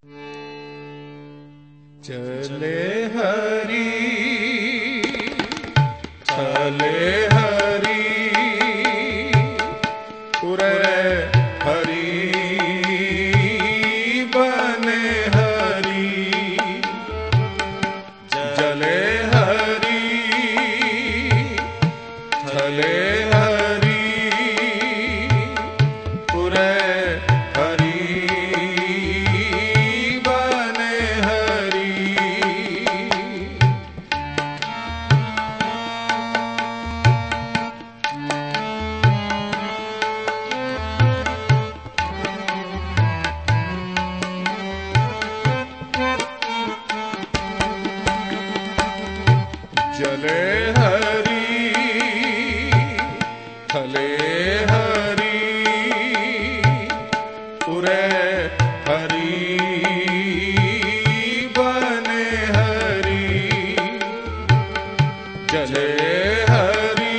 चले हरि चले हरि उरे हरि बने हरि जले हरि चले हरि उरे हरि बने हरि जले हरि थले हरि उरे हरि बने हरि जले हरि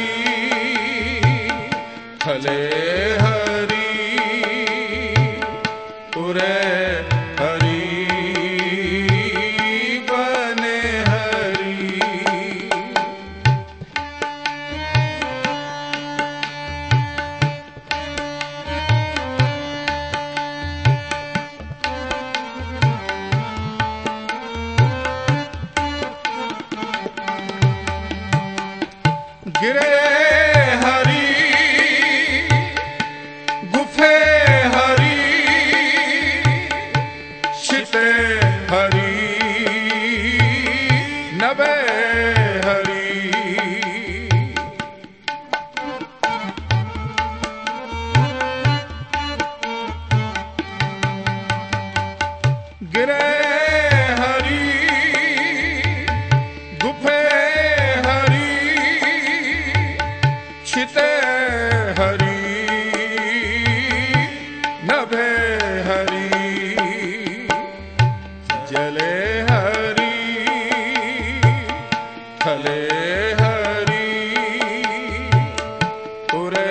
थले हरि उरे हरि बने हरि गिरे हरि गुफे हरि शिते हरि नभे हरि गिरे हरि गुफे हरि छिते हरि नभे हरि जले हरि थले हरि उरे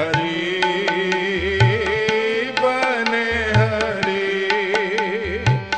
हरि बने हरि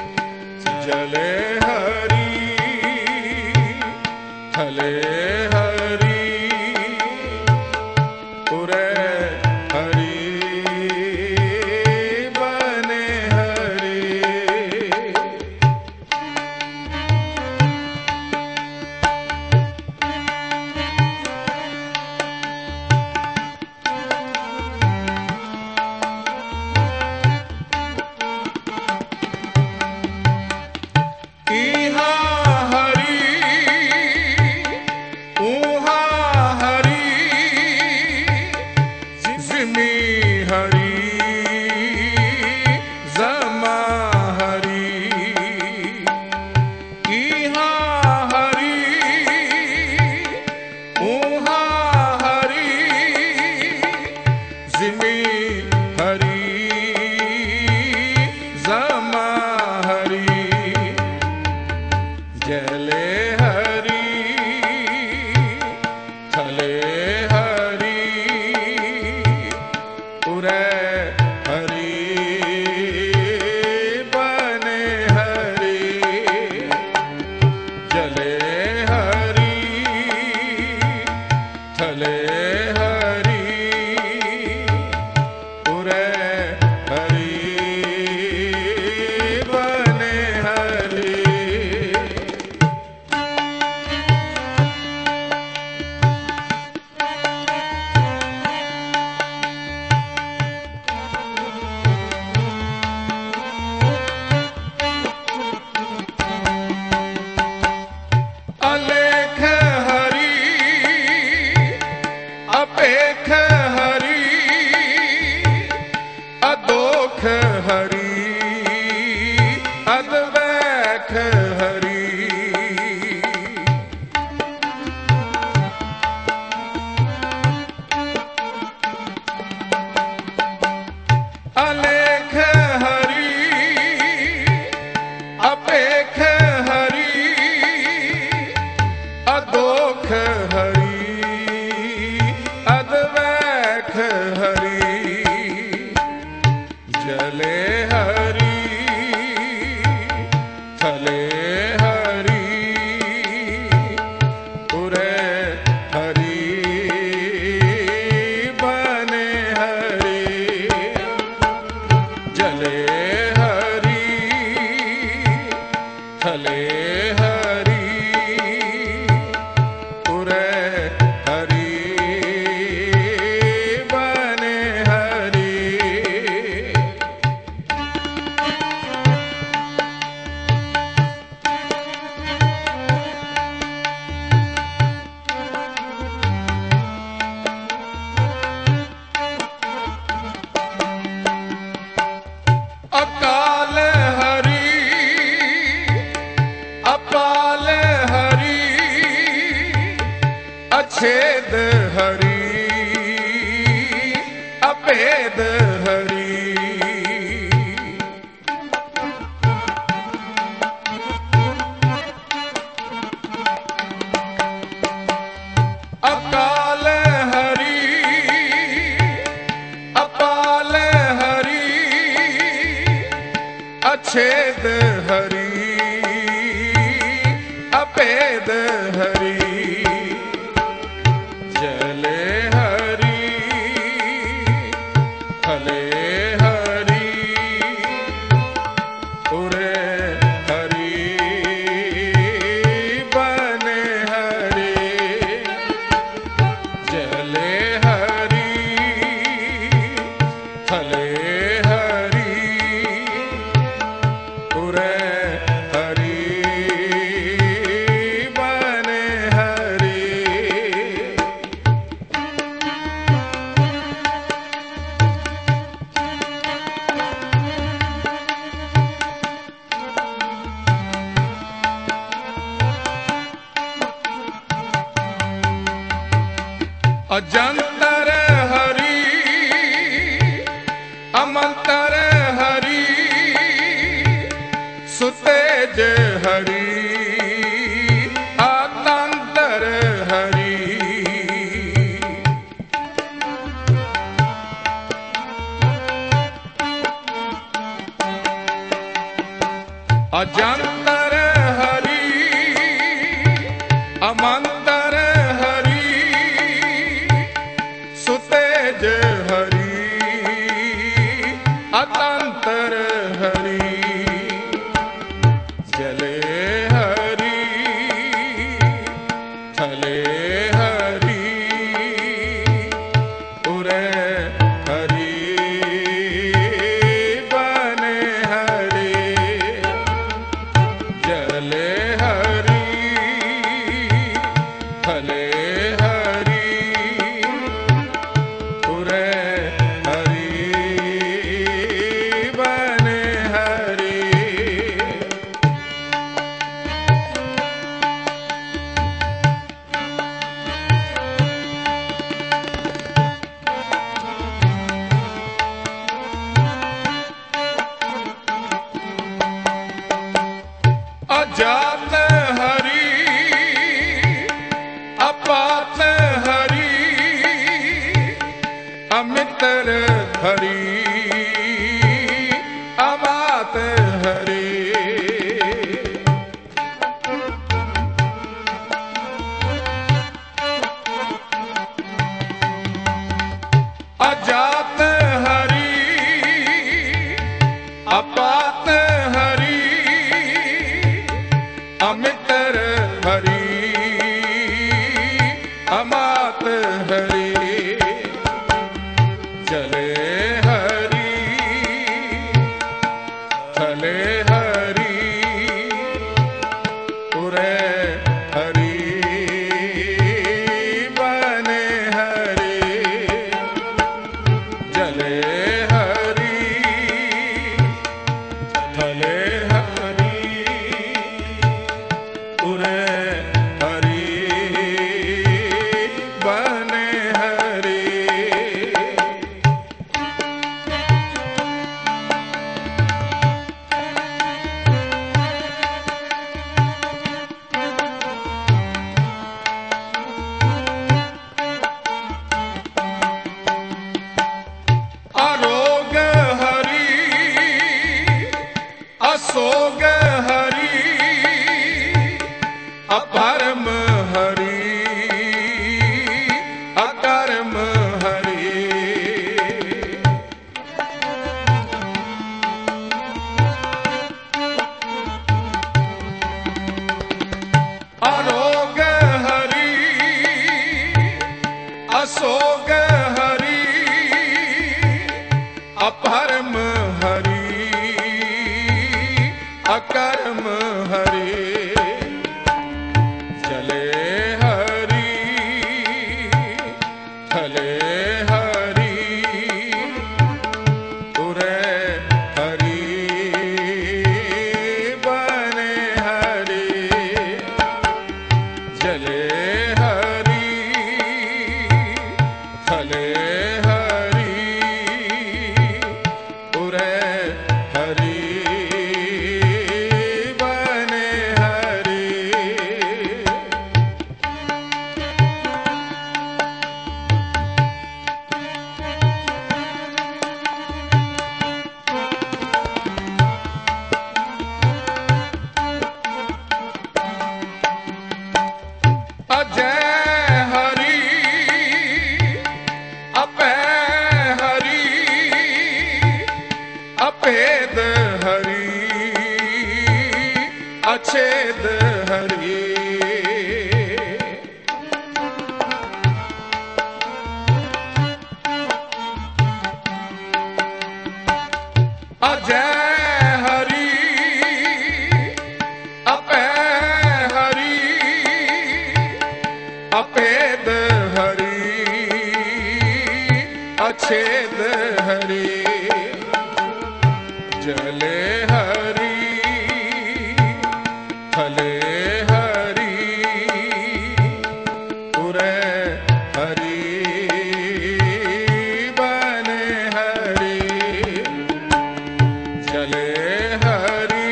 जले हरि थले हरि उरे हरि बने हरि अकाल हरि अपाल हरि अछेद हरि अभेद हरि अकाल हरि अपाल हरि अछेद हरि अभेद हरि जले हरि थले हरि उरे हरि बने हरि जले हरि थले हरि उरे हरि बने हरि अजंतर हरि अमंतर हरि सुतेज हरि आतंतर हरि अजंतर हरि अमंतर हरि सुतेज हरि अतंतर हरि जले हरि थले हरि उरे हरि बने हरि जले हरि थले हरि उरे हरि बने हरि अजात हरि अपात हरि अमित्र हरि अमात हरि अजात हरि अपात हरि अमित्र हरि अमात हरि जले हरि थले हरि उरे हरि बने हरि जले हरि थले हरि उरे हरि बने हरि अरोग हरि असोग हरि अपरम हरि अकर्म हरि हरि अछेद हरि अजय हरि अपै हरि अपेद हरि अछेद हरि जले हरि थले हरि उरे हरि बने हरि जले हरि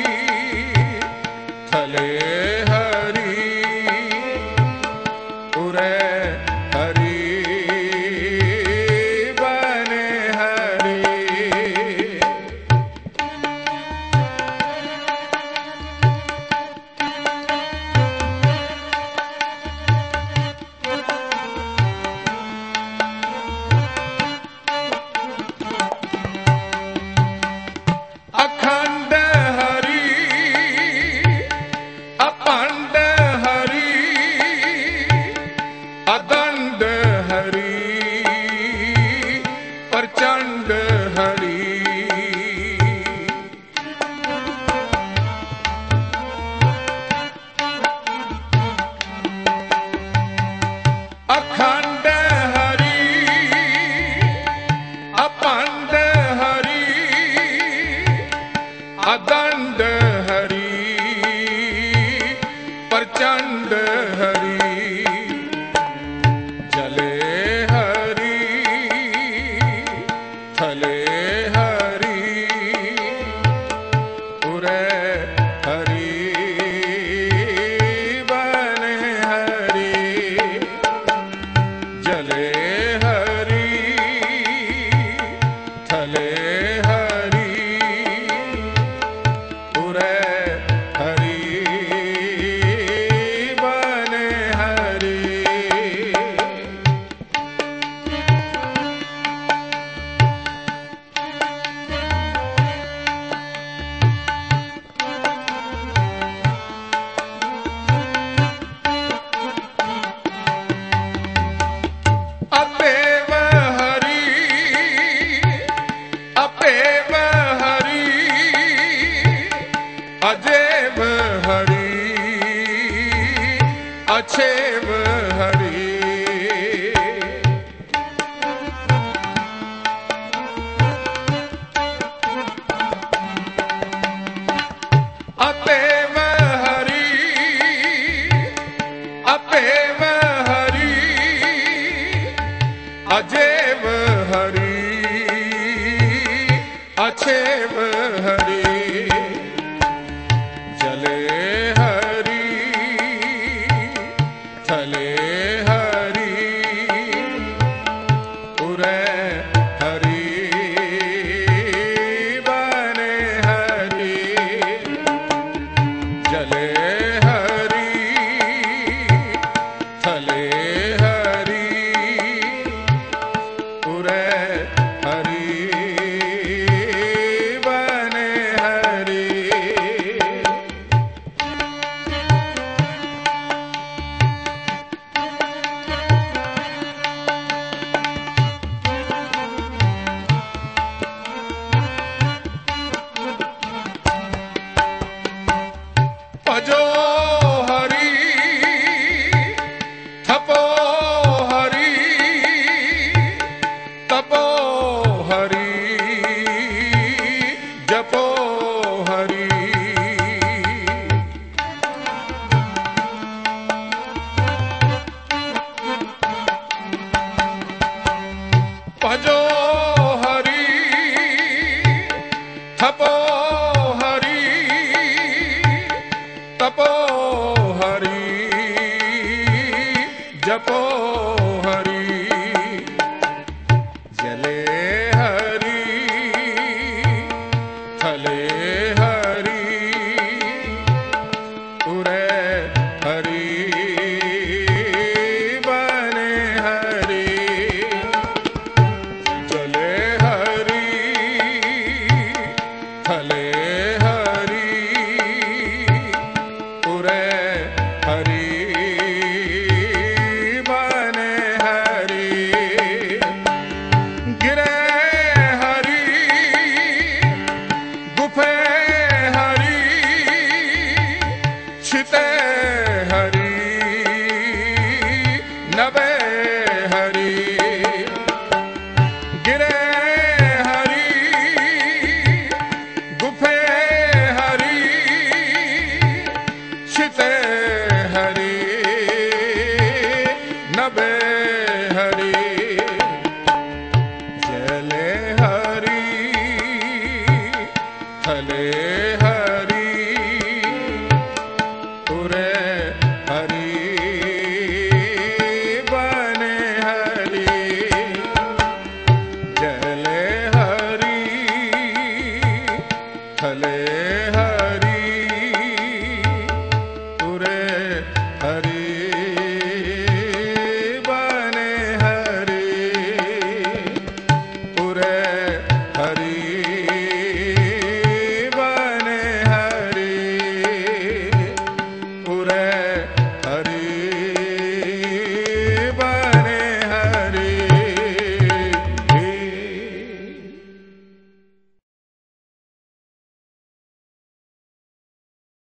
थले हरि उरे हरि बने हरि अखंड हरि अपंड हरि अदंड हरि प्रचंड हरि अखंड हरि अपंड हरि अदंड हरि प्रचंड हरि जले हरि थले हरि उरे हरि बने हरि जले हरि थले हरि थले हरि उरे हरि बने हरि गिरे हरि गुफे हरि छिते हरि नभे हरि गिरे हरि गुफे हरि छिते हरि नभे हरि जले हरि थले हरि उरे हरि बने हरि जले हरि थले